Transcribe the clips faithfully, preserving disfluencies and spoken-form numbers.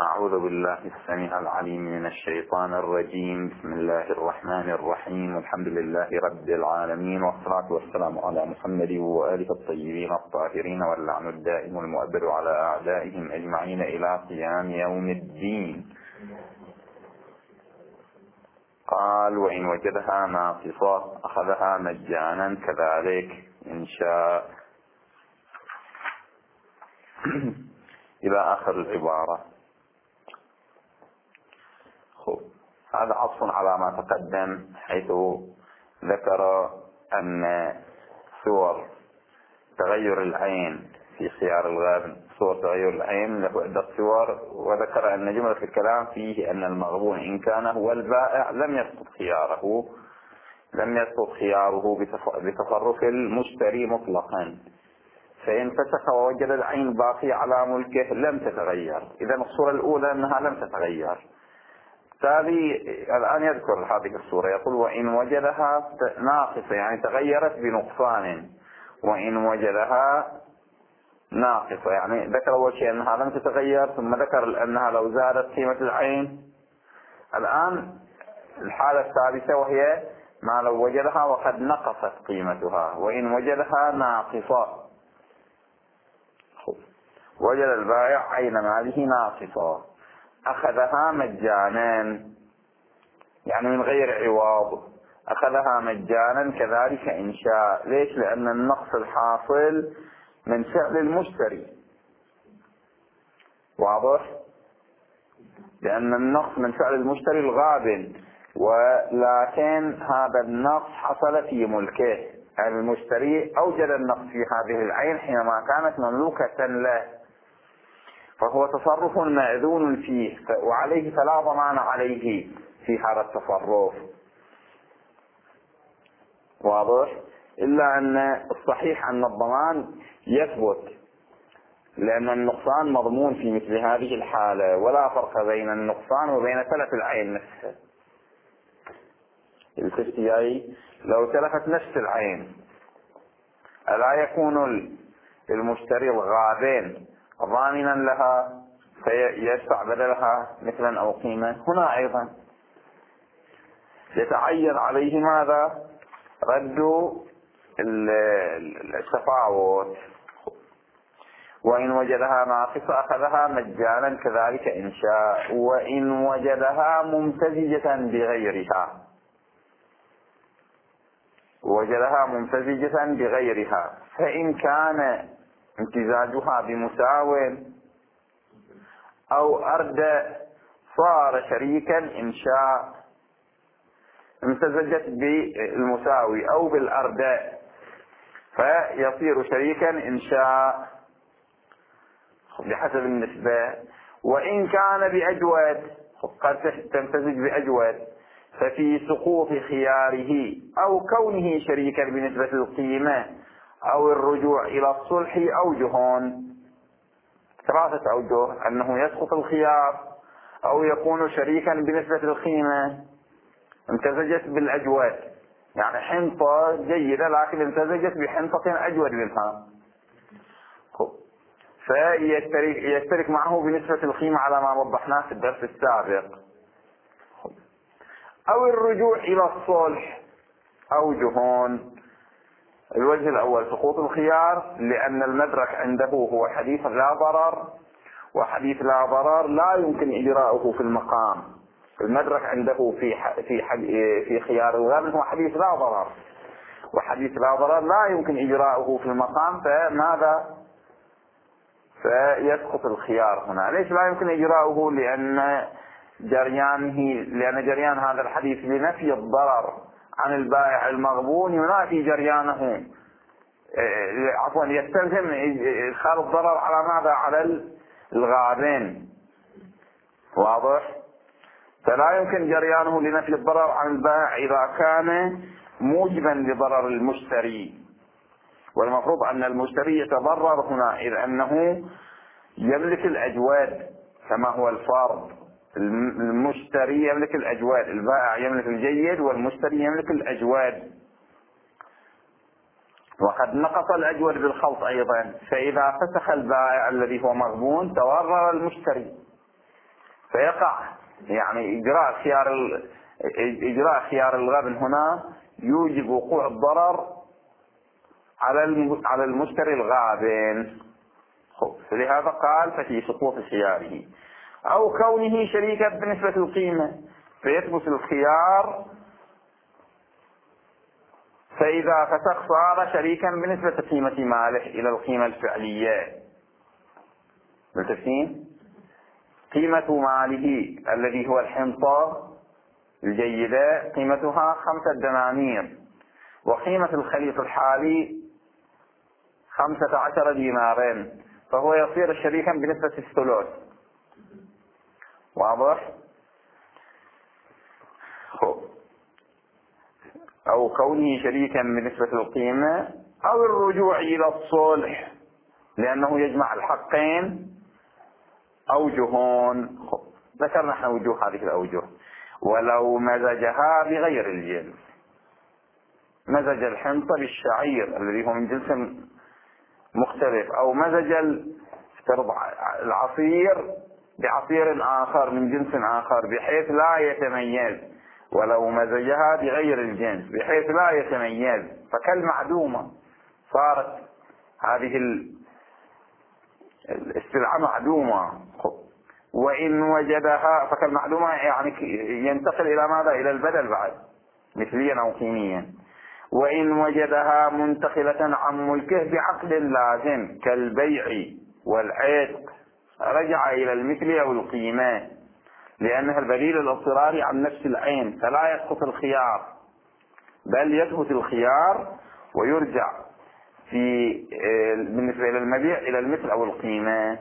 أعوذ بالله السميع العليم من الشيطان الرجيم. بسم الله الرحمن الرحيم. الحمد لله رب العالمين، والصلاة والسلام على محمد وآله الطيبين الطاهرين، واللعن الدائم المؤبد على أعدائهم أجمعين إلى قيام يوم الدين. قال: وإن وجدها ناقصة أخذها مجانا كذلك إن شاء. إلى آخر العبارة. هذا عطف على ما تقدم، حيث ذكر أن صور تغير العين في خيار الغابن، صور تغير العين له عدة صور، وذكر أن جملة الكلام فيه أن المغبون إن كان هو البائع لم يسقط خياره لم يسقط خياره بتصرف المشتري مطلقا، فإن فسخ ووجد العين باقية على ملكه لم تتغير. إذا الصورة الأولى أنها لم تتغير. تالي الآن يذكر هذه الصورة، يقول: وإن وجدها ناقصة، يعني تغيرت بنقصان. وإن وجدها ناقصة يعني ذكر أول شيء أنها لم تتغير، ثم ذكر أنها لو زادت قيمة العين. الآن الحالة الثالثة، وهي ما لو وجدها وقد نقصت قيمتها. وإن وجدها ناقصة، وجد البائع عين ماله ناقصة أخذها مجانا، يعني من غير عوض، أخذها مجانا كذلك إن شاء. ليش؟ لأن النقص الحاصل من فعل المشتري، واضح؟ لأن النقص من فعل المشتري الغابن، ولكن هذا النقص حصل في ملكه. المشتري أوجد النقص في هذه العين حينما كانت مملوكة له، فهو تصرف مأذون فيه، وعليه فلا ضمان عليه في هذا التصرف، واضح؟ إلا أن الصحيح أن الضمان يثبت، لأن النقصان مضمون في مثل هذه الحالة، ولا فرق بين النقصان وبين تلف العين نفسها. التشتيعي لو تلفت نفس العين ألا يكون المشتري الغابن ضامنا لها فيدفع بدلها مثلا أو قيمة؟ هنا أيضا يتعين عليه ماذا؟ رد التفاوت. وإن وجدها ناقصة أخذها مجانا كذلك إن شاء. وإن وجدها ممتزجة بغيرها وجدها ممتزجة بغيرها فإن كان امتزاجها بمساو أو أردى صار شريكا إن شاء. امتزجت بالمساوي أو بالأردى فيصير شريكا إن شاء بحسب النسبة. وإن كان بأجود، قد تمتزج بأجود، ففي سقوط خياره أو كونه شريكا بنسبة القيمة أو الرجوع إلى الصلح أوجهون. ثلاثة أوجه: أنه يسقط الخيار، أو يكون شريكا بنسبة القيمة. امتزجت بالأجود، يعني حنطة جيدة لكن امتزجت بحنطة أجود منها، فيشترك معه بنسبة القيمة على ما وضحناه في الدرس السابق. أو الرجوع إلى الصلح أوجهون. الوجه الأول سقوط الخيار، لأن المدرك عنده هو حديث لا ضرر، وحديث لا ضرر لا يمكن إجراؤه في المقام. المدرك عنده في في في خيار الغابن هو حديث لا ضرر، وحديث لا ضرر لا يمكن إجراؤه في المقام، فماذا؟ فيسقط الخيار هنا. ليش لا يمكن إجراؤه؟ لأن جريانه لأن جريان هذا الحديث لنفي الضرر عن البائع المغبون ينافي جريانه، عفوا يستلزم إدخال الضرر على ماذا؟ على الغابن، واضح؟ فلا يمكن جريانه لنفي الضرر عن البائع إذا كان موجبا لضرر المشتري. والمفروض أن المشتري يتضرر هنا، إذ أنه يملك الأجواد كما هو الفرض. المشتري يملك الأجواد، البائع يملك الجيد والمشتري يملك الأجواد، وقد نقص الأجود بالخلط أيضا. فإذا فسخ البائع الذي هو مغبون تضرر المشتري، فيقع يعني إجراء خيار إجراء خيار الغبن هنا يوجب وقوع الضرر على على المشتري الغابن. فلهذا قال ففي سقوط خياره أو كونه شريكا بنسبة القيمة فيثبت الخيار، فإذا فسخ صار شريكا بنسبة قيمة ماله إلى القيمة الفعلية. بالتفهيم قيمة ماله الذي هو الحنطة الجيدة قيمتها خمسة دنانير، وقيمة الخليط الحالي خمسة عشر دينارا، فهو يصير شريكا بنسبة الثلث. واضح؟ أو كونه شريكا بنسبة القيمة أو الرجوع إلى الصلح لأنه يجمع الحقين أوجهون. ذكرنا نحن وجوه هذه الأوجه. ولو مزجها بغير الجنس، مزج الحنطة بالشعير الذي هو من جنس مختلف، أو مزج العصير بعصير آخر من جنس آخر بحيث لا يتميز، ولو مزجها بغير الجنس بحيث لا يتميز فكالمعدومة، صارت هذه السلعة معدومة. وإن وجدها فكالمعدومة يعني ينتقل إلى ماذا؟ إلى البدل بعد مثليا أو قيميا. وإن وجدها منتقلة عن ملكه بعقد لازم كالبيع والعتق رجع إلى المثل أو القيمة، لأنها البديل الاضطراري عن نفس العين، فلا يسقط الخيار بل يثبت الخيار ويرجع في بالنسبة إلى المبيع إلى المثل أو القيمة.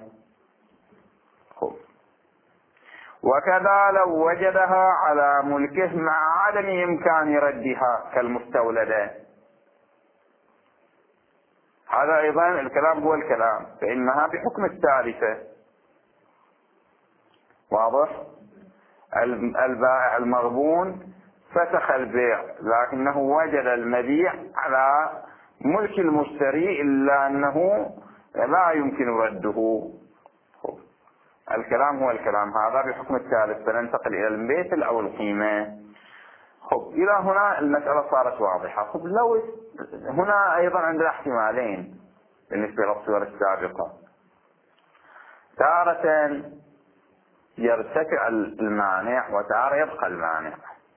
وكذا لو وجدها على ملكه مع عدم إمكان ردها كالمستولدة. هذا أيضا الكلام هو الكلام، فإنها بحكم الثالثة. واضح؟ البائع المغبون فسخ البيع لكنه وجد المبيع على ملك المشتري إلا أنه لا يمكن رده. الكلام هو الكلام، هذا بحكم الثالث، فننتقل إلى المثل أو القيمة. خب إلى هنا المسألة صارت واضحة. خب لو هنا أيضا عندنا احتمالين بالنسبة للصور السابقة. تارة يرتفع المانع وتارة يبقى المانع.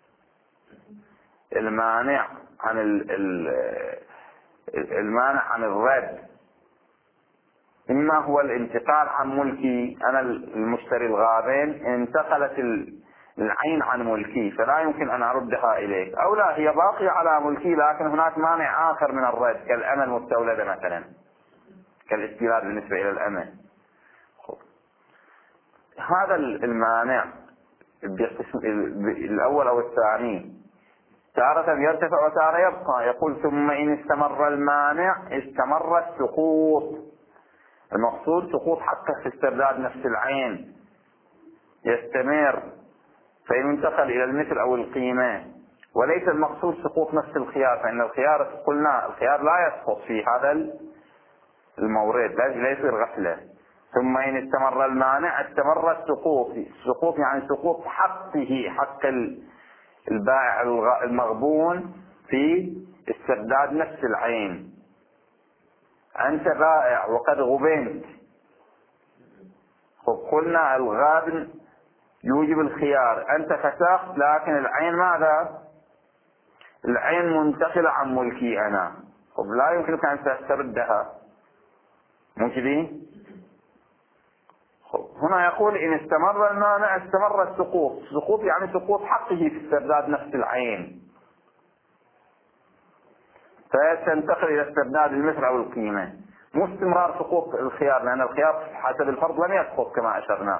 المانع عن المانع عن الرد إما هو الانتقال عن ملكي، أنا المشتري الغابن انتقلت العين عن ملكي فلا يمكن أن أردها إليك، أو لا هي باقية على ملكي لكن هناك مانع آخر من الرد كالأمة المستولدة مثلا، كالاستيلاد بالنسبة إلى الأمة. هذا المانع الأول أو الثاني تارة يرتفع وتارة يبقى. يقول ثم إن استمر المانع استمر السقوط. المقصود سقوط حقه في استرداد نفس العين يستمر، فإن انتقل إلى المثل أو القيمة، وليس المقصود سقوط نفس الخيار، فإن الخيار قلنا الخيار لا يسقط في هذا المورد، لا يصير غفلة. ثم إن استمر المانع استمر السقوط. السقوط يعني سقوط حقه، حق البائع المغبون في استرداد نفس العين. أنت بائع وقد غبنت، قلنا الغابن يوجب الخيار، أنت فسخت لكن العين ماذا؟ العين منتقلة عن ملكي أنا، طب لا يمكنك أن تستردها، مو كذي؟ هنا يقول إن استمر المانع استمر السقوط. السقوط يعني سقوط حقه في استرداد نفس العين، فتنتقل إلى استرداد المثل أو القيمة، مو استمرار سقوط الخيار، لأن الخيار حسب الفرض لم يسقط كما أشرنا.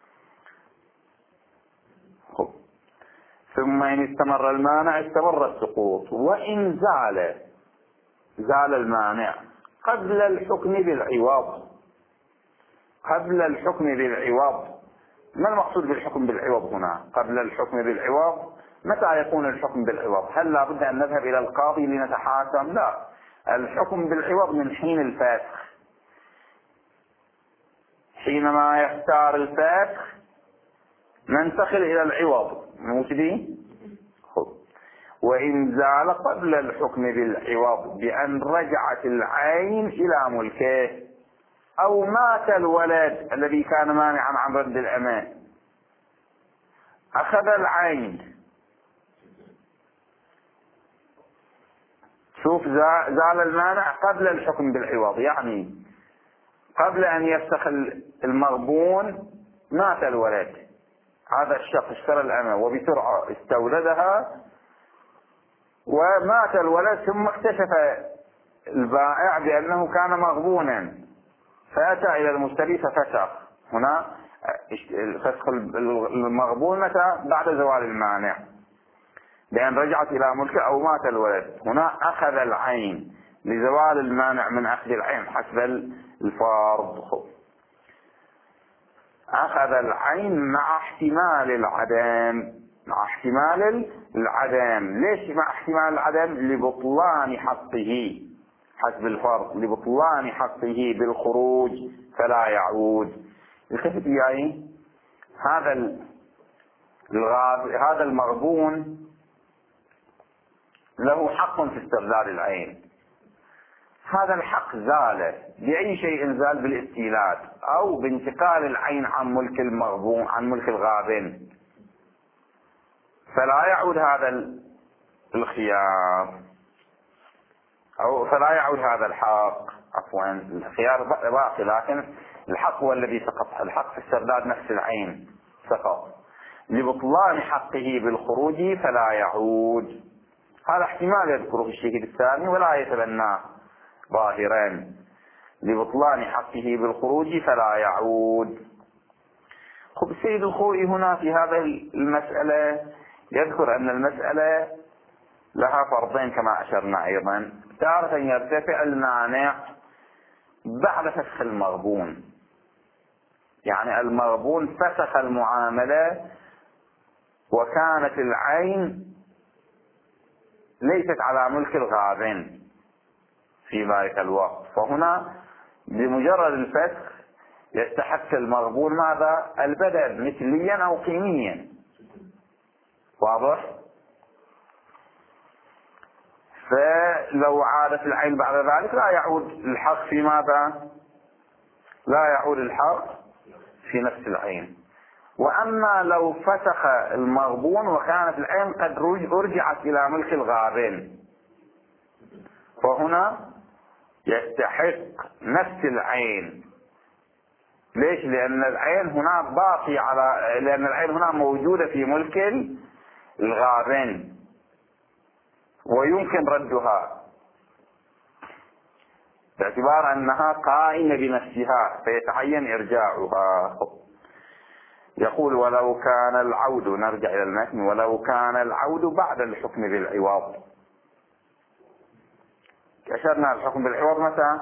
ثم إن استمر المانع استمر السقوط. وإن زال زال المانع قبل الحكم بالعوض. قبل الحكم بالعوض، ما المقصود بالحكم بالعوض هنا؟ قبل الحكم بالعوض متى يكون الحكم بالعوض؟ هل لابد أن نذهب إلى القاضي لنتحاكم؟ لا، الحكم بالعوض من حين الفسخ، حينما يختار الفسخ ننتقل إلى العوض مش دي؟ خب. وإن زال قبل الحكم بالعوض بأن رجعت العين إلى ملكه أو مات الولد الذي كان مانعا عن رد الأمان، أخذ العين. شوف، زال المانع قبل الحكم بالعوض، يعني قبل أن يفتخل المغبون مات الولد. هذا الشخص اشترى الأمة وبسرعة استولدها ومات الولد، ثم اكتشف البائع بأنه كان مغبونا فأتى إلى المشتري ففسخ. هنا فسخ المغبون متى؟ بعد زوال المانع بأن رجعت إلى ملكه أو مات الولد. هنا أخذ العين لزوال المانع من أخذ العين حسب الفرض. أخذ العين مع احتمال العدم، مع احتمال العدم. ليش مع احتمال العدم؟ لبطلان حقه حسب الفرض، لبطلان حقه بالخروج فلا يعود. التفت وياي، هذا الغاب هذا المغبون له حق في استرداد العين. هذا الحق زال بأي شيء زال؟ بالاستيلاد أو بانتقال العين عن ملك المغبون، عن ملك الغابن، فلا يعود هذا الخيار أو فلا يعود هذا الحق. عفوا، الخيار باقي لكن الحق هو الذي سقط. الحق في استرداد نفس العين سقط لبطلان حقه بالخروج فلا يعود. هذا احتمال يذكره الشهيد الثاني ولا يتبناه ظاهرا، لبطلان حقه بالخروج فلا يعود. خب السيد الخوئي هنا في هذا المسألة يذكر أن المسألة لها فرضين كما أشرنا أيضا. تارة يرتفع المانع بعد فسخ المغبون، يعني المغبون فسخ المعاملة وكانت العين ليست على ملك الغابن في ذلك الوقت، فهنا بمجرد الفسخ يستحق المغبون ماذا؟ البدل مثليا أو قيميا. واضح؟ فلو عادت العين بعد ذلك لا يعود الحق في ماذا؟ لا يعود الحق في نفس العين. وأما لو فسخ المغبون وكانت العين قد رجعت إلى ملك الغابن، فهنا يستحق نفس العين. ليش؟ لأن العين هنا باقي على لأن العين هنا موجودة في ملك الغابن ويمكن ردها باعتبار أنها قائمة بنفسها فيتعين إرجاعها. يقول ولو كان العود، نرجع إلى المتن، ولو كان العود بعد الحكم بالعوض. أشرنا الحكم بالعوض متى؟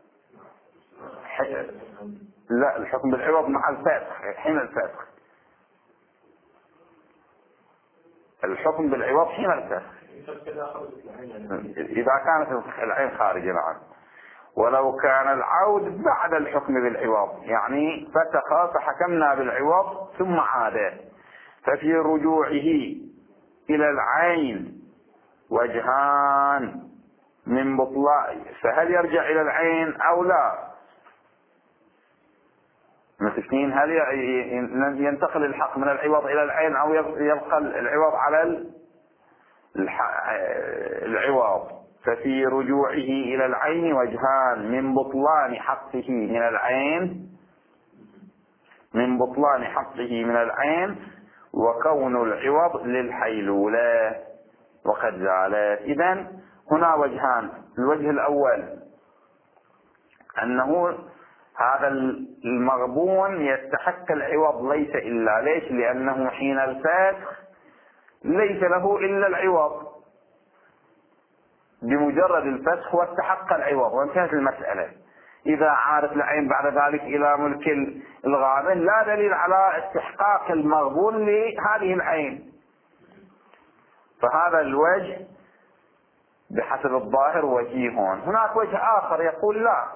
لا، الحكم بالعوض مع الفسخ، حين الفسخ. الحكم بالعوض حين الفسخ إذا كانت العين خارجة. نعم. ولو كان العود بعد الحكم بالعوض، يعني فسخ فحكمنا بالعوض ثم عاد، ففي رجوعه إلى العين وجهان من بطلان. فهل يرجع إلى العين أو لا؟ متفقين؟ هل ينتقل الحق من العوض إلى العين أو يبقى العوض على العوض؟ ففي رجوعه إلى العين وجهان من بطلان حقه من العين من بطلان حقه من العين وكون العوض للحيلولة وقد زالت. إذن هنا وجهان. الوجه الأول أنه هذا المغبون يستحق العوض ليس إلا. ليش؟ لأنه حين الفسخ ليس له إلا العوض، بمجرد الفسخ واستحق العوض وانتهت المسألة. إذا عادت العين بعد ذلك إلى ملك الغابن لا دليل على استحقاق المغبون لهذه العين. فهذا الوجه بحسب الظاهر وجيهون. هناك وجه آخر يقول لا،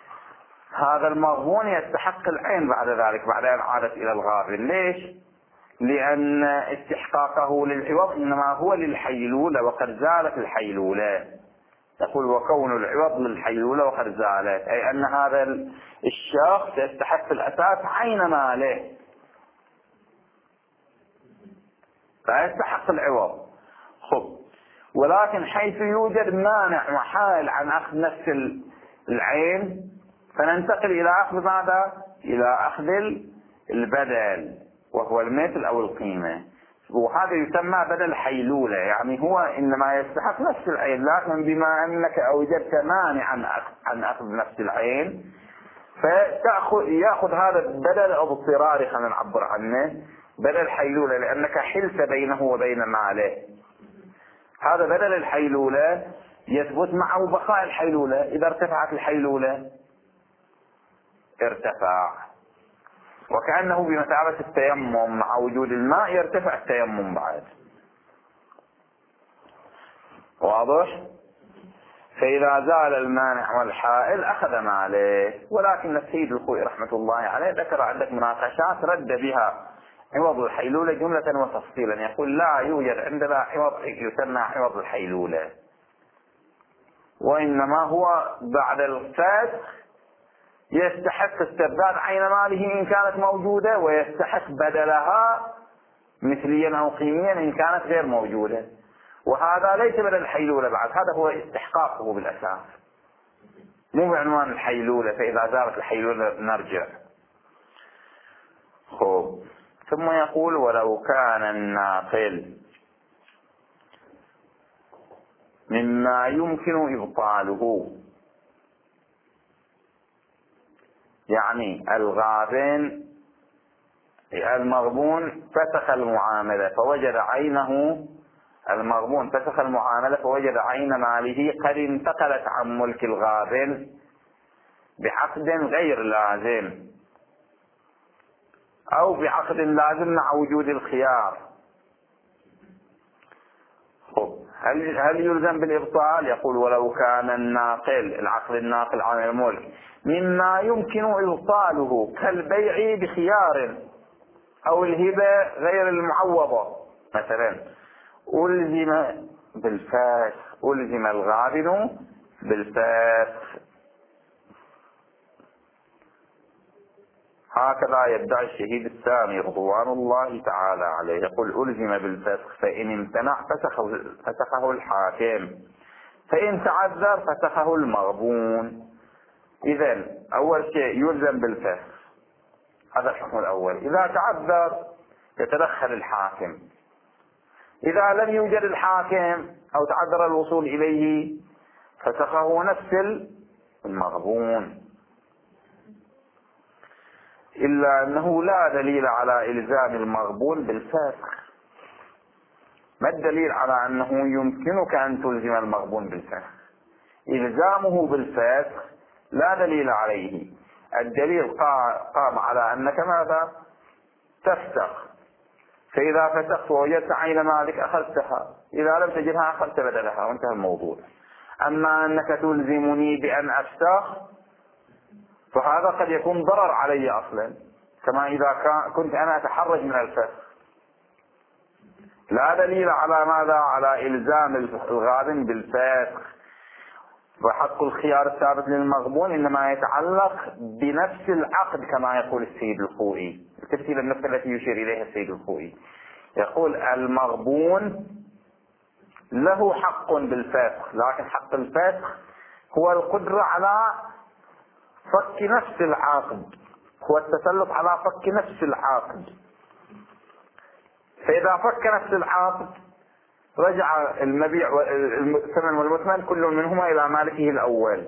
هذا المغبون يستحق العين بعد ذلك بعد أن عادت إلى الغابن. ليش؟ لأن استحقاقه للعوض إنما هو للحيلولة وقد زالت الحيلولة. يقول وكون العوض للحيلولة وقد زالت، أي أن هذا الشخص يستحق في الأساس عين ماله فيستحق العوض. خب، ولكن حيث يوجد مانع محال عن أخذ نفس العين فننتقل إلى أخذ ماذا؟ إلى أخذ البدل وهو المثل أو القيمة، وهذا يسمى بدل حيلولة. يعني هو إنما يستحق نفس العين، لكن بما أنك أوجدت مانعا عن أخذ نفس العين فتأخذ يأخذ هذا البدل اضطراري، خلينا نعبر عنه بدل حيلولة، لأنك حلت بينه وبين ماله. هذا بدل الحيلولة يثبت معه بقاء الحيلولة. إذا ارتفعت الحيلولة ارتفع، وكأنه بمثابة التيمم، مع وجود الماء يرتفع التيمم بعد. واضح؟ فإذا زال المانع والحائل أخذ ماله. ولكن السيد الخوئي رحمة الله عليه ذكر عدة مناقشات رد بها عوض الحيلولة جملة وتفصيلا. يقول لا يوجد عندنا عوض يسمى عوض الحيلولة، وإنما هو بعد الفسخ يستحق استرداد عين ماله إن كانت موجودة، ويستحق بدلها مثليا أو قيميا إن كانت غير موجودة. وهذا ليس بدل الحيلولة بعد، هذا هو استحقاقه بالأساس، مو بعنوان الحيلولة. فإذا زالت الحيلولة نرجع. خب، ثم يقول ولو كان الناقل مما يمكن إبطاله، يعني الغابن المغبون فسخ المعاملة فوجد عينه، المغبون فسخ المعاملة فوجد عين ماله قد انتقلت عن ملك الغابن بعقد غير لازم أو بعقد لازم مع وجود الخيار. خب، هل هل يلزم بالإبطال؟ يقول ولو كان الناقل العقد الناقل عن الملك مما يمكن إبطاله كالبيع بخيار أو الهبة غير المعوضة، مثلا ألزم بالفسخ، ألزم الغابن بالفسخ. هكذا يدعي الشهيد الثاني رضوان الله تعالى عليه، يقول ألزم بالفسخ فإن امتنع فسخه, فسخه الحاكم، فإن تعذر فسخه المغبون. إذن أول شيء يلزم بالفسخ، هذا الحكم الأول. إذا تعذر يتدخل الحاكم. إذا لم يوجد الحاكم أو تعذر الوصول إليه فسخه نفس المغبون، إلا أنه لا دليل على إلزام المغبون بالفسخ. ما الدليل على أنه يمكنك أن تلزم المغبون بالفسخ؟ إلزامه بالفسخ لا دليل عليه. الدليل قام على أنك ماذا؟ تفسخ، فإذا فسخت ووجدت عين مالك أخذتها، إذا لم تجدها أخذت بدلها وانتهى الموضوع. أما أنك تلزمني بأن أفسخ فهذا قد يكون ضرر علي أصلا، كما إذا كنت أنا أتحرج من الفسخ. لا دليل على ماذا؟ على إلزام الغابن بالفسخ. وحق الخيار الثابت للمغبون إنما يتعلق بنفس العقد كما يقول السيد الخوئي، التفسير النفس التي يشير إليها السيد الخوئي. يقول المغبون له حق بالفسخ، لكن حق الفسخ هو القدرة على فك نفس العقد، هو التسلط على فك نفس العقد. فإذا فك نفس العقد رجع المبيع والثمن والمثمن كل منهما إلى مالكه الأول.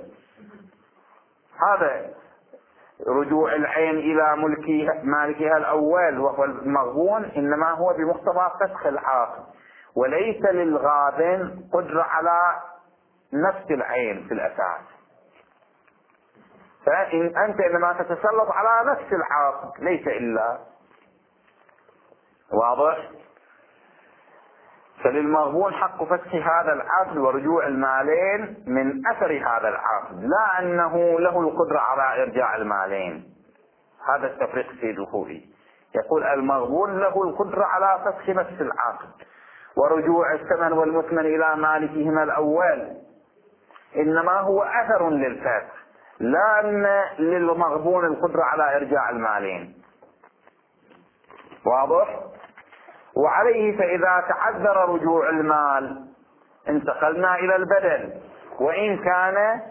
هذا رجوع العين إلى ملكها مالكها الأول وهو المغبون إنما هو بمقتضى فسخ العقد، وليس للغابن قدرة على نفس العين في الأساس. فإن أنت إنما تتسلط على نفس العقد ليس إلا. واضح؟ فللمغبون حق فسخ هذا العقد ورجوع المالين من أثر هذا العقد، لا أنه له القدرة على إرجاع المالين. هذا التفريق السيد الخوئي. يقول المغبون له القدرة على فسخ نفس العقد ورجوع الثمن والمثمن إلى مالكهما الأول، إنما هو أثر للفسخ، لا أن للمغبون القدرة على إرجاع المالين. واضح؟ وعليه فإذا تعذر رجوع المال انتقلنا إلى البدل، وإن كان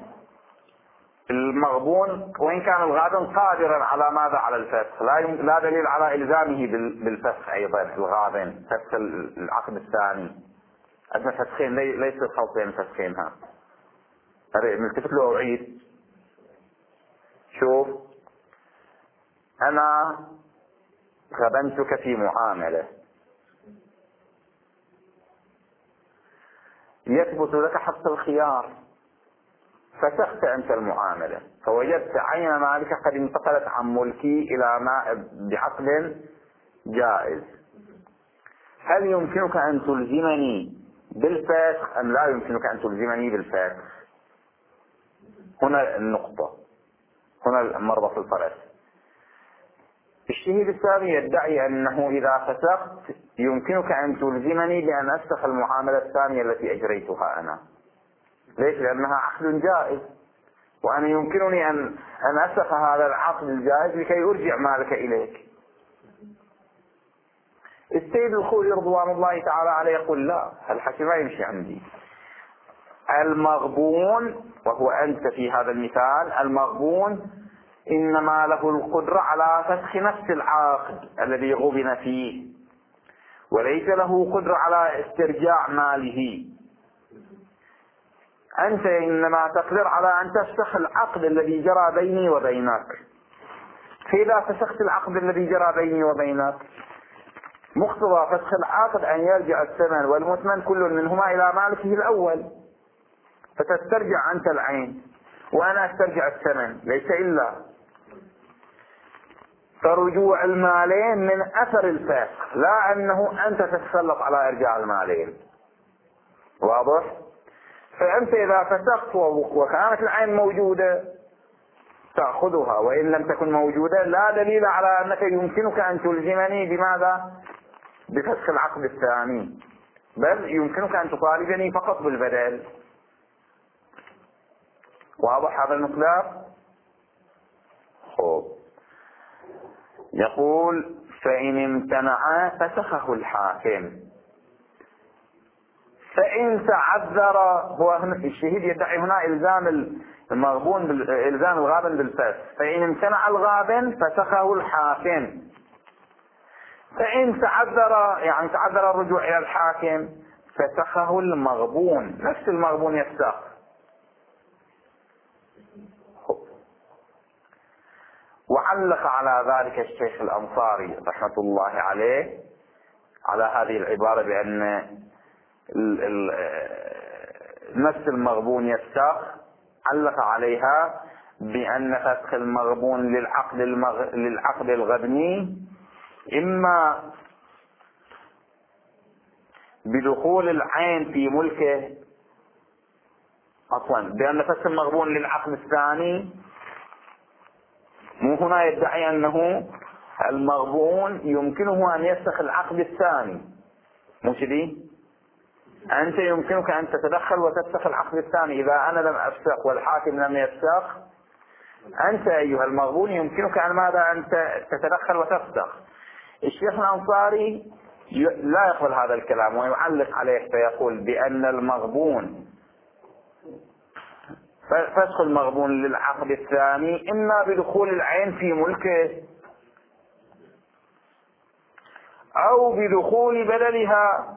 المغبون وإن كان الغابن قادرا على ماذا؟ على الفسخ، لا لا دليل على إلزامه بالفسخ أيضا. الغابن فسخ العقد الثاني، عندنا فسخين ليس خلطين فسخينها. نلتفت له أعيد. شوف، أنا غبنتك في معاملة، يثبت لك حق الخيار، فسخت أنت المعاملة فوجدت عين مالك قد انتقلت عن ملكي إلى ما بعقد جائز، هل يمكنك أن تلزمني بالفسخ أم لا يمكنك أن تلزمني بالفسخ؟ هنا النقطة، هنا مربط الفرس. الشهيد الثاني يدعي أنه إذا فسخت يمكنك أن تلزمني بأن أفسخ المعاملة الثانية التي أجريتها أنا. ليش؟ لأنها عقد جائز، وأنا يمكنني أن أن أفسخ هذا العقد الجائز لكي أرجع مالك إليك. السيد الخوئي رضوان الله تعالى عليه يقول لا، الحكي ما يمشي عندي. المغبون، وهو أنت في هذا المثال، المغبون إنما له القدرة على فسخ نفس العقد الذي غبن فيه، وليس له قدرة على استرجاع ماله. أنت إنما تقدر على أن تفسخ العقد الذي جرى بيني وبينك، فإذا فسخت العقد الذي جرى بيني وبينك مقتضى فسخ العقد أن يرجع الثمن والمثمن كل منهما إلى مالكه الأول، فتسترجع أنت العين وأنا أسترجع الثمن، ليس إلا. فرجوع المالين من أثر الفسخ، لا أنه أنت تتسلط على إرجاع المالين. واضح؟ فأنت إذا فسخت وكانت العين موجودة تأخذها، وإن لم تكن موجودة لا دليل على أنك يمكنك أن تلزمني بماذا؟ بفسخ العقد الثاني، بل يمكنك أن تطالبني فقط بالبدل. واضح هذا المقدار؟ خوب. يقول فإن امتنع فسخه الحاكم، فإن تعذر، هو الشهيد يدعي هنا إلزام المغبون بال... إلزام الغابن بالفسخ، فإن امتنع الغابن فسخه الحاكم. فإن تعذر، يعني تعذر الرجوع إلى الحاكم، فسخه المغبون، نفس المغبون يفسخ. وعلق على ذلك الشيخ الأنصاري رحمة الله عليه على هذه العبارة بأن ال ال نفس المغبون يفسخ، علق عليها بأن فسخ المغبون للعقد المغ... للعقد الغبني إما بدخول العين في ملكه، عفوا بأن فسخ المغبون للعقد الثاني، مو هنا يدعي أنه المغبون يمكنه أن يفسخ العقد الثاني، مو كذي؟ أنت يمكنك أن تتدخل وتفسخ العقد الثاني إذا أنا لم أفسخ والحاكم لم يفسخ، أنت أيها المغبون يمكنك أن ماذا؟ أن تتدخل وتفسخ. الشيخ الأنصاري لا يقبل هذا الكلام ويعلق عليه فيقول بأن المغبون فسخ المغبون للعقد الثاني إما بدخول العين في ملكه أو بدخول بدلها،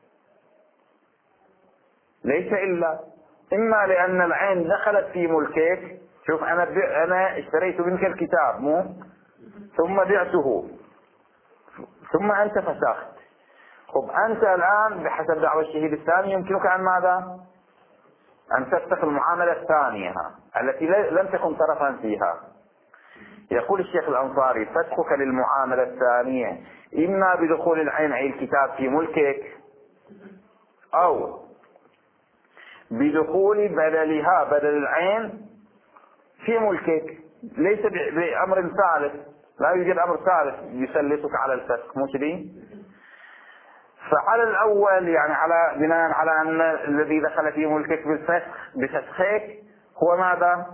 ليس إلا. إما لأن العين دخلت في ملكك، شوف أنا أنا اشتريت منك الكتاب مو ثم بعته ثم أنت فسخت، خب أنت الآن بحسب دعوى الشهيد الثاني يمكنك أن ماذا؟ أن تفسخ المعاملة الثانية التي لم تكن طرفا فيها. يقول الشيخ الأنصاري فسخك للمعاملة الثانية إما بدخول العين أي الكتاب في ملكك أو بدخول بدلها بدل العين في ملكك، ليس بأمر ثالث. لا يوجد أمر ثالث يسلطك على الفسخ، مو كذي؟ فعلى الأول يعني على بناء على أن الذي دخل في ملكك بالفسخ بفسخك هو ماذا؟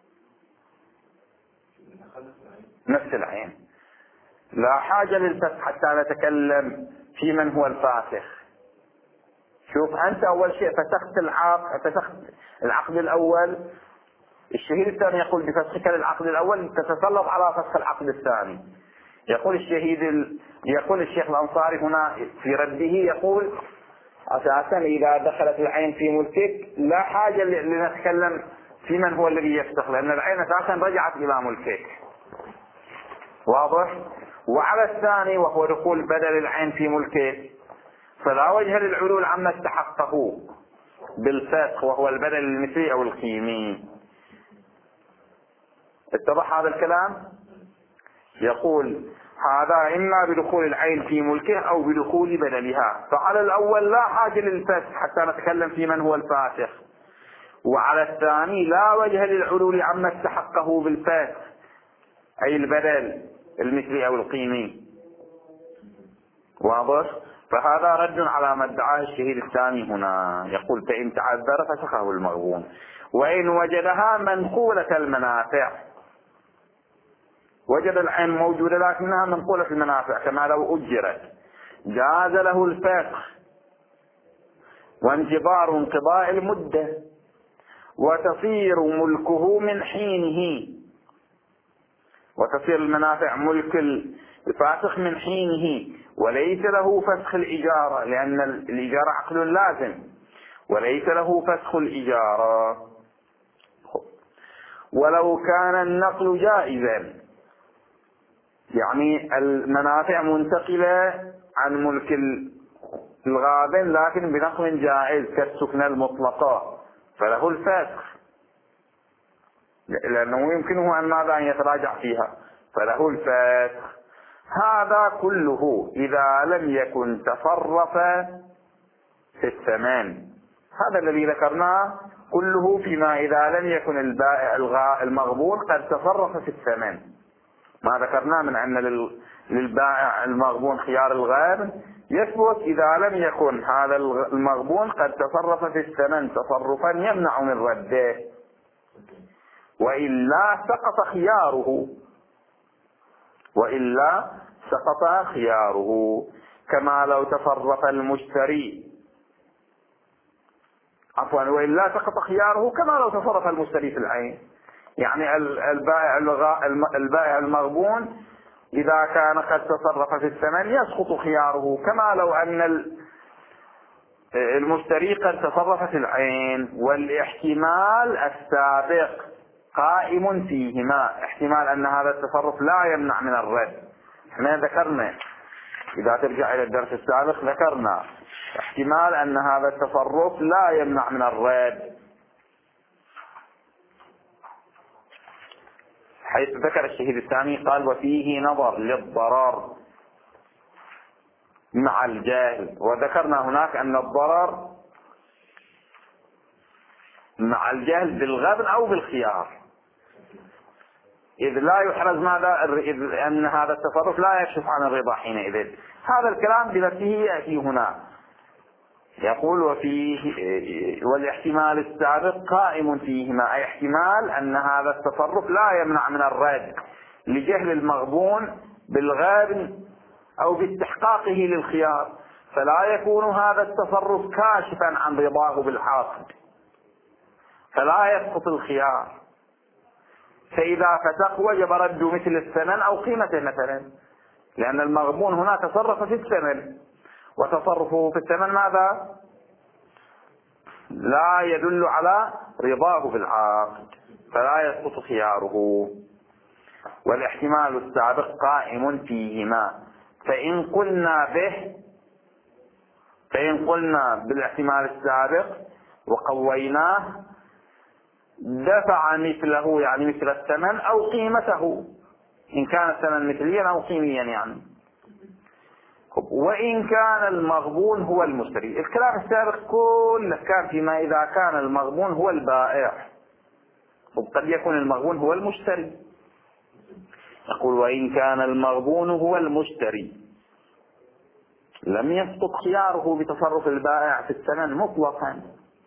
نفس العين. لا حاجة للفسخ حتى نتكلم في من هو الفاسخ. شوف أنت أول شيء فسخت العقد، فسخت العقد الأول، الشهيد الثاني يقول بفسخك للعقد الأول تتسلط على فسخ العقد الثاني. يقول الشهيد ال... يقول الشيخ الأنصاري هنا في رده، يقول أساسا إذا دخلت العين في ملكك لا حاجة لنتكلم في من هو الذي يفسخ، لأن العين أساسا رجعت إلى ملكك. واضح؟ وعلى الثاني وهو دخول بدل العين في ملكك فلا وجه للعلول عما استحقه بالفسخ وهو البدل المثلي أو القيمي. اتضح هذا الكلام؟ يقول هذا إما بدخول العين في ملكه أو بدخول بدلها. فعلى الأول لا حاجة للفسخ حتى نتكلم في من هو الفاسخ، وعلى الثاني لا وجه للعلول عما استحقه بالفسخ أي البدل المثلي أو القيمي. واضح؟ فهذا رد على ما ادعاه الشهيد الثاني هنا. يقول فإن تعذر فسخه المغبون، وإن وجدها منقولة المنافع، وجد العين موجودة لكنها منقولة المنافع كما لو أجرت، جاز له الفسخ وانتظار انقضاء المدة وتصير ملكه من حينه، وتصير المنافع ملك الفاسخ من حينه، وليس له فسخ الإجارة لأن الإجارة عقد لازم، وليس له فسخ الإجارة. ولو كان النقل جائزا، يعني المنافع منتقلة عن ملك الغابن لكن بنقل جائز كالسكنة المطلقة فله الفسخ، لأنه يمكنه أن ماذا أن يتراجع فيها، فله الفسخ. هذا كله إذا لم يكن تصرف في الثمن. هذا الذي ذكرناه كله فيما إذا لم يكن البائع المغبون قد تصرف في الثمن. ما ذكرناه من أن للبائع المغبون خيار الغابن يثبت إذا لم يكن هذا المغبون قد تصرف في الثمن تصرفا يمنع من رده، وإلا سقط خياره، وإلا سقط خياره كما لو تصرف المشتري، عفوا وإلا سقط خياره كما لو تصرف المشتري في العين. يعني البائع البائع المغبون إذا كان قد تصرف في الثمن يسقط خياره كما لو أن المشتري قد تصرف في العين. والاحتمال السابق قائم فيهما، احتمال أن هذا التصرف لا يمنع من الرد. احنا ذكرنا إذا ترجع إلى الدرس السابق ذكرنا احتمال أن هذا التصرف لا يمنع من الرد، حيث ذكر الشهيد الثاني قال وفيه نظر للضرر مع الجاهل. وذكرنا هناك أن الضرر مع الجهل بالغبن أو بالخيار، إذ لا يحرز ماذا إذ أن هذا التصرف لا يكشف عن الرضا حينئذ. هذا الكلام بنفسه يأتي هنا. يقول وفيه والاحتمال السابق قائم فيهما، أي احتمال أن هذا التصرف لا يمنع من الرد لجهل المغبون بالغبن أو باستحقاقه للخيار، فلا يكون هذا التصرف كاشفا عن رضاه بالعقد فلا يسقط الخيار. فإذا فتق وجب رد مثل الثمن أو قيمته مثلا، لأن المغبون هنا تصرف في الثمن، وتصرفه في الثمن ماذا؟ لا يدل على رضاه بالعقد فلا يسقط خياره. والاحتمال السابق قائم فيهما، فإن قلنا به فإن قلنا بالاحتمال السابق وقويناه دفع مثله، يعني مثل الثمن أو قيمته إن كان الثمن مثليا أو قيميا يعني. وإن كان المغبون هو المشتري، الكلام السابق كله كان فيما إذا كان المغبون هو البائع، وقد يكون المغبون هو المشتري. يقول وإن كان المغبون هو المشتري لم يسقط خياره بتصرف البائع في الثمن مطلقا.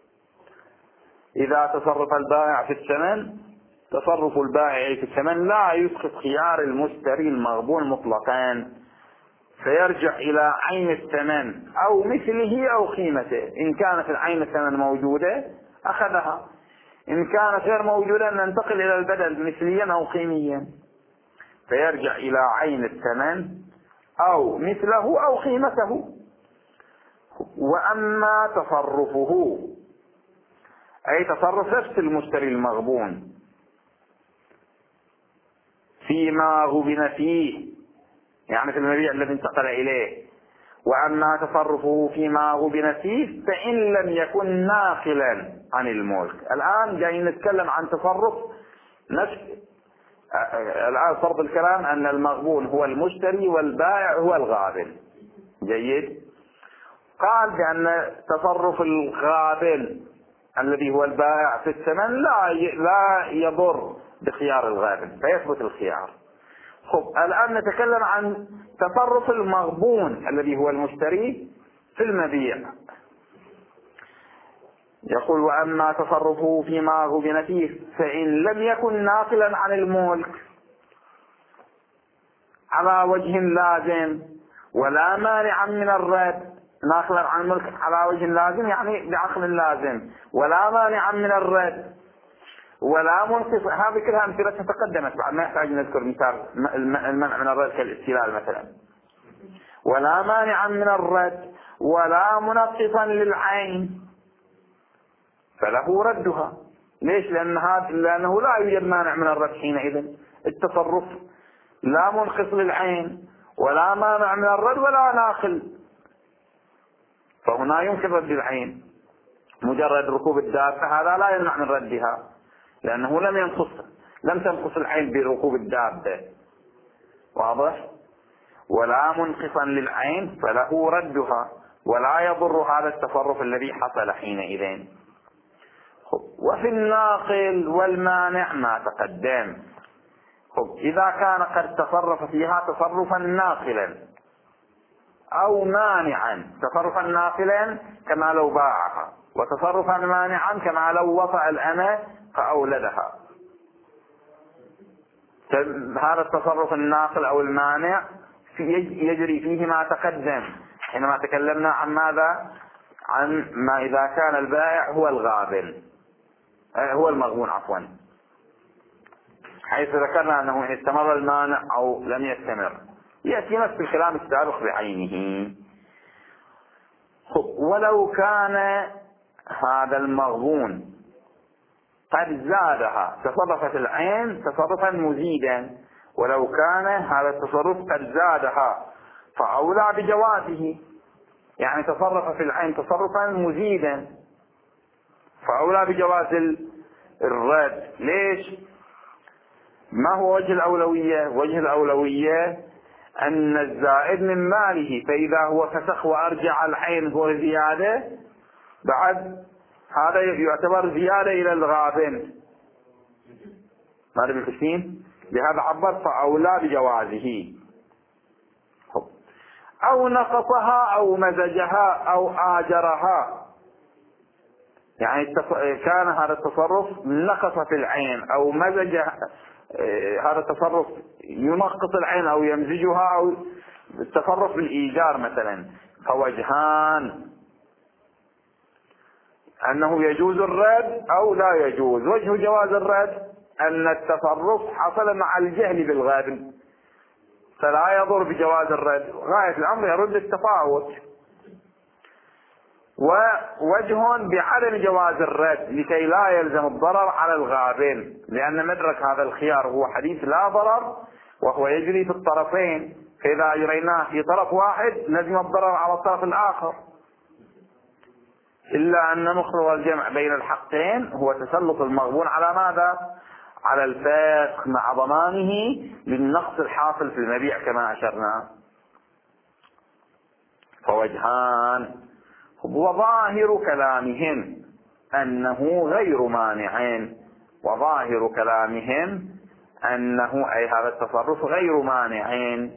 إذا تصرف البائع في الثمن تصرف البائع في الثمن لا يسقط خيار المشتري المغبون مطلقا، فيرجع إلى عين الثمن أو مثله أو قيمته. إن كانت العين الثمن موجودة أخذها، إن كانت غير موجودة ننتقل إلى البدل مثليا أو قيميا، فيرجع إلى عين الثمن أو مثله أو قيمته. وأما تصرفه أي تصرف نفس المشتري المغبون فيما غبن فيه، يعني في المبيع الذي انتقل إليه، وأما تصرفه فيما غبن فيه فإن لم يكن ناقلا عن الملك. الآن جاي نتكلم عن تصرف نفس، الآن فرض الكلام أن المغبون هو المشتري والبائع هو الغابن. جيد. قال بأن تصرف الغابن الذي هو البائع في الثمن لا لا يضر بخيار الغابن فيثبت الخيار. خب الآن نتكلم عن تصرف المغبون الذي هو المشتري في المبيع. يقول وأما تصرفه فيما غبن فيه فإن لم يكن ناقلا عن الملك على وجه لازم ولا مانعا من الرد. ناقلا عن الملك على وجه لازم يعني بعقل لازم، ولا مانعا من الرد ولا منقص. هذه كلها أمثلة تقدمت، بعد ما يحتاج نذكر مثال المنع من الرد كالاستلال مثلا. ولا مانعا من الرد ولا منقصا للعين فله ردها. ليش؟ لأن هذا لأنه لا يوجد مانع من الرد حينئذ. التصرف لا منقص للعين ولا مانع من الرد ولا ناقل، فهنا يمكن رد العين. مجرد ركوب الدابة هذا لا يمنع من ردها، لأنه لم ينقص لم تنقص العين بركوب الدابة. واضح؟ ولا منقصا للعين فله ردها ولا يضر هذا التصرف الذي حصل حينئذ. وفي الناقل والمانع ما تقدم. خب إذا كان قد تصرف فيها تصرفا ناقلا أو مانعا، تصرفا ناقلا كما لو باعها، وتصرفا مانعا كما لو وطأ الأمة فأولدها. هذا التصرف الناقل أو المانع يجري فيه ما تقدم حينما تكلمنا عن ماذا؟ عن ما إذا كان البائع هو الغابن هو المغبون عفوا، حيث ذكرنا أنه إن استمر المانع أو لم يستمر يأتي نفس الكلام السابق بعينه. ولو كان هذا المغبون قد زادها تصرفت العين تصرفا مزيدا، ولو كان هذا التصرف قد زادها فأولى بجوازه، يعني تصرف في العين تصرفا مزيدا فأولى بجواز الرد. ليش؟ ما هو وجه الأولوية؟ وجه الأولوية أن الزائد من ماله، فإذا هو فسخ وأرجع العين هو زيادة، بعد هذا يعتبر زيادة إلى الغابن. ماذا بالكسين؟ بهذا عبر فأولى بجوازه. أو نقصها أو مزجها أو آجرها، يعني كان هذا التصرف نقص في العين أو مزج، هذا التصرف ينقص العين أو يمزجها، أو التصرف بالإيجار مثلا. فوجهان أنه يجوز الرد أو لا يجوز. وجه جواز الرد أن التصرف حصل مع الجهل بالغابن فلا يضر بجواز الرد، غاية الأمر يرد التفاوت. ووجه بعدم جواز الرد لكي لا يلزم الضرر على الغابن، لأن مدرك هذا الخيار هو حديث لا ضرر وهو يجري في الطرفين، فإذا أجريناه في طرف واحد لزم الضرر على الطرف الآخر. إلا أن مخرج الجمع بين الحقين هو تسلط المغبون على ماذا؟ على الفاسق مع ضمانه للنقص الحاصل في المبيع كما أشرنا. فوجهان. وظاهر كلامهم أنه غير مانع، وظاهر كلامهم أنه أي هذا التصرف غير مانع،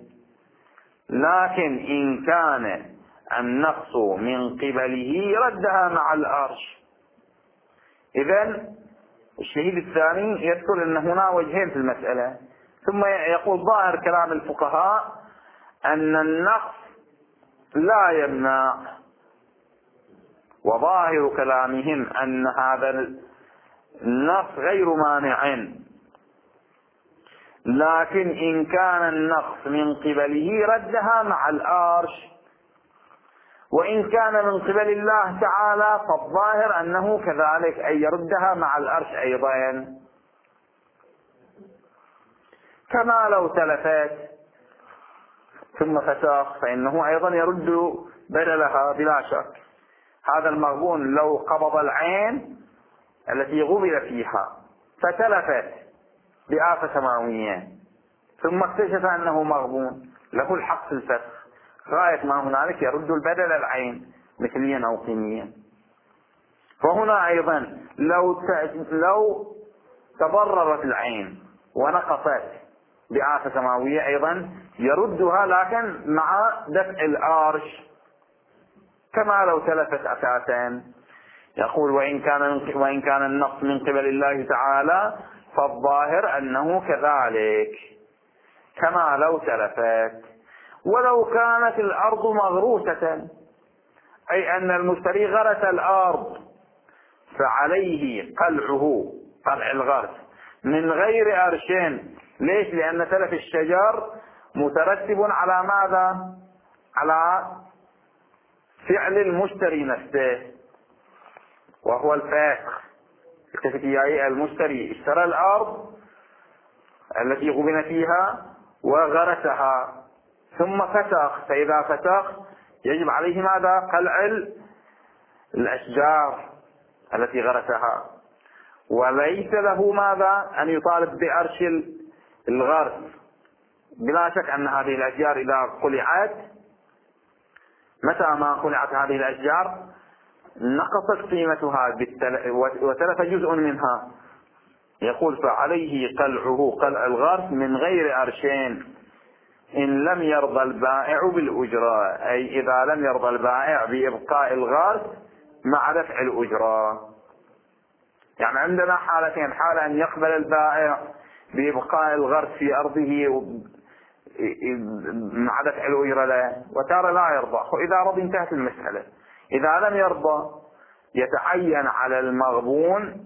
لكن إن كان النقص من قبله ردها مع الأرش. إذن الشهيد الثاني يذكر أن هنا وجهين في المسألة، ثم يقول ظاهر كلام الفقهاء أن النقص لا يمنع، وظاهر كلامهم أن هذا النقص غير مانع، لكن إن كان النقص من قبله ردها مع الأرش، وإن كان من قبل الله تعالى فالظاهر أنه كذلك، أي يردها مع الأرش أيضا، كما لو تلفت ثم فسخ فإنه أيضا يرد بدلها بلا شك. هذا المغبون لو قبض العين التي غبل فيها فتلفت بآفة سماوية ثم اكتشف أنه مغبون، له الحق في الفسخ، غاية ما هنالك يرد البدل العين مثليا أو قيميا. فهنا أيضا لو لو تضررت العين ونقصت بآفة سماوية أيضا يردها، لكن مع دفع الأرش كما لو تلفت أساسا. يقول وإن كان وإن كان النقص من قبل الله تعالى فالظاهر أنه كذلك كما لو تلفت. ولو كانت الأرض مغروسة، أي أن المشتري غرس الأرض فعليه قلعه، قلع الغرس من غير أرشين. ليش؟ لأن تلف الشجر مترتب على ماذا؟ على فعل المشتري نفسه وهو الفسخ. المشتري اشترى الأرض التي غبن فيها وغرسها ثم فسخ، فإذا فسخ يجب عليه ماذا؟ قلع الأشجار التي غرسها، وليس له ماذا؟ أن يطالب بأرش الغرس. بلا شك أن هذه الأشجار إذا قلعت، متى ما قلعت هذه الأشجار نقصت قيمتها وتلف جزء منها. يقول فعليه قلعه، قلع الغرس من غير أرشين إن لم يرضى البائع بالأجرة، أي إذا لم يرضى البائع بإبقاء الغرس مع دفع الأجرة. يعني عندنا حالتين: حالة أن يقبل البائع بإبقاء الغرس في أرضه مع دفع الأجرة له، وتارة لا يرضى. وإذا رضي انتهت المسألة. إذا لم يرضى يتعين على المغبون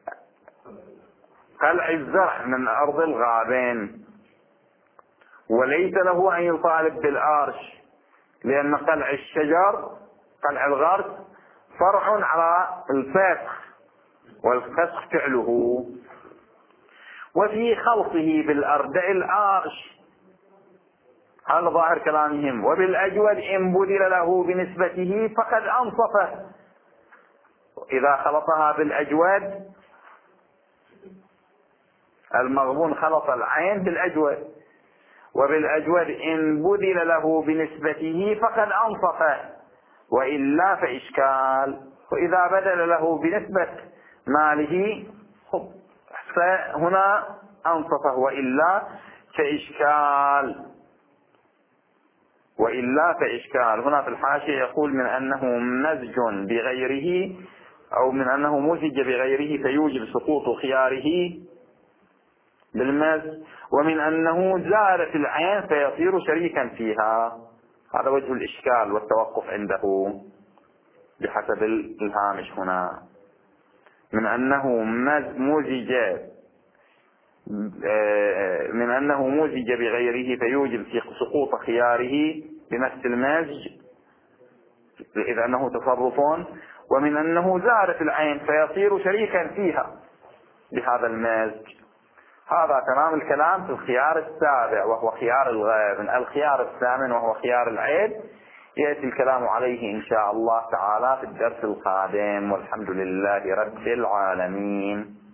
قلع الزرع من أرض الغابين، وليس له أن يطالب بالأرش، لأن قلع الشجر قلع الغرس فرع على الفسخ، والفسخ فعله. وفي خلطه بالأرداء الأرش، هذا ظاهر كلامهم. وبالأجود إن بذل له بنسبته فقد أنصفه. إذا خلطها بالأجود، المغبون خلط العين بالأجود، وبالأجود إن بذل له بنسبته فقد أنصفه، وإلا فإشكال. وإذا بدل له بنسبة ماله فهنا أنصفه، وإلا فإشكال. وإلا فإشكال هنا في الحاشية يقول من أنه مزج بغيره، أو من أنه مزج بغيره فيوجب سقوط خياره بالمزج، ومن أنه زالت العين فيصير شريكا فيها. هذا وجه الإشكال والتوقف عنده بحسب الهامش هنا. من أنه مزج من أنه مزج بغيره فيوجب سقوط خياره بنفس المزج إذ أنه تصرف، ومن أنه زالت العين فيصير شريكا فيها بهذا المزج. هذا تمام الكلام في الخيار السابع وهو خيار الغابن. الخيار الثامن وهو خيار العيب يأتي الكلام عليه إن شاء الله تعالى في الدرس القادم، والحمد لله رب العالمين.